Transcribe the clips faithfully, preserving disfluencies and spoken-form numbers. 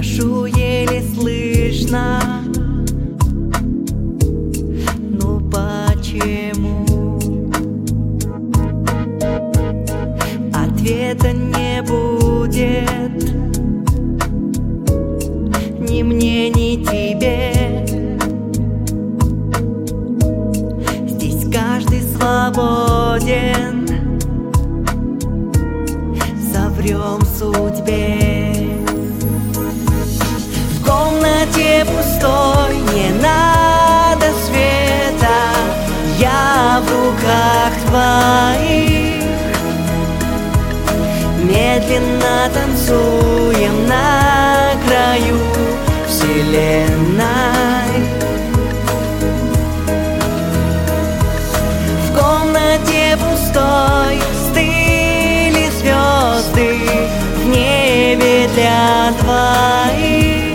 прошу еле слышно. Ну почему? Ответа не будет ни мне, ни тебе. Здесь каждый свободен, соврем судьбе. В комнате пустой не надо света, я в руках твоих. Медленно танцуем на краю вселенной. В комнате пустой стыли звезды в небе для двоих.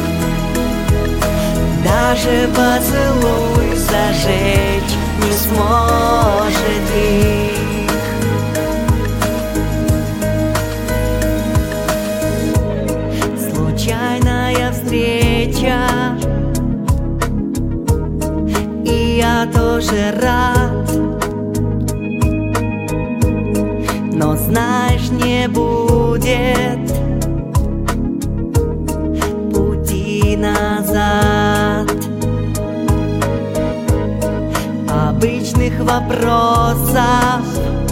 Даже поцелуй зажечь не сможет их. Случайная встреча, и я тоже рад. Но знаешь, не будет пути назад. Обычных вопросов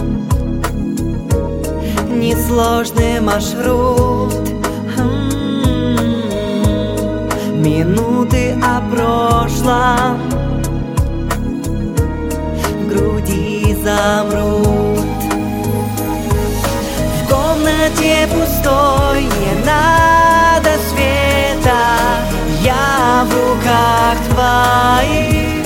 несложный маршрут. Минуты о прошлом в груди замрут. В комнате пустой не надо света, я в руках твоих.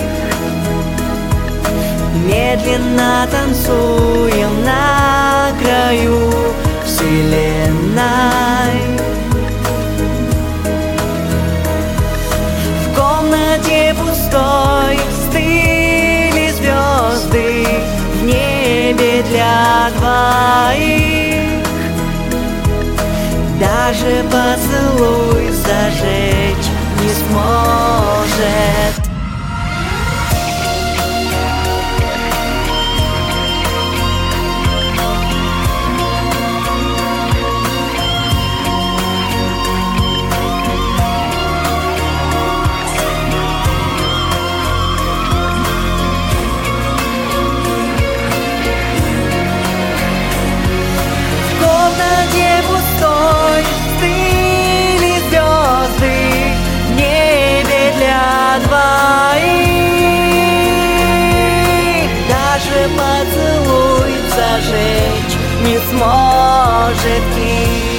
Медленно танцуем на краю вселенной. В комнате пустой стыли звезды в небе для двоих. Даже поцелуй зажечь не сможет. Стыли звезды в небе для двоих. Даже поцелуй зажечь не сможет их.